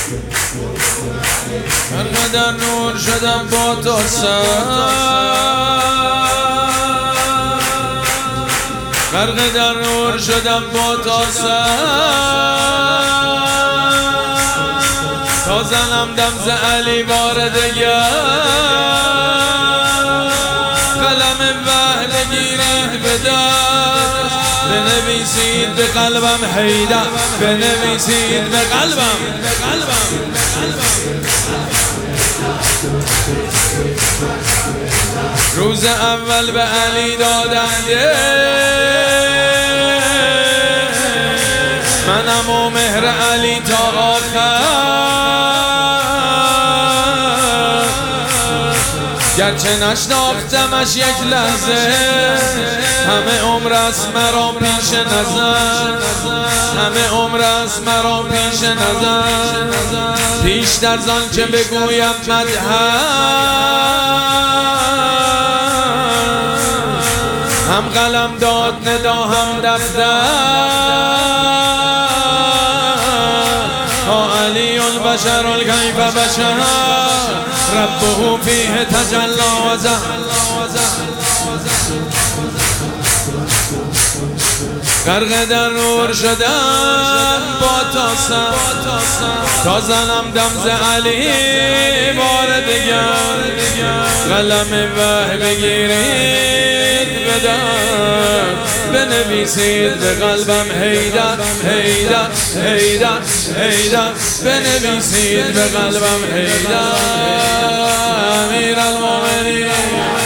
غرق در نور شدم با تو غرق در نور شدم با تو تا زنم دم ز علی بار دگر قلم وحل گیره به دست بنویسید به قلبم حیدر بنویسید به قلبم روز اول به علی دادنده منم و مهر علی تا آخر گرچه نشناختمش یک لحظه همه عمر است مرا پیش نظر همه عمر است مرا پیش نظر پیشتر زان که بگویم مدحم هم قلم داد ندا هم دفتر علی البشر کیف بشر ربه فیه تجلی و ظهر غرق در نور شدم با تا زنم دم ز علی بار دگر قلم وحی بگیرید به دست بنویسید به قلبم حیدر حیدر حیدر حیدر بنویسید به قلبم حیدر امیر المؤمنین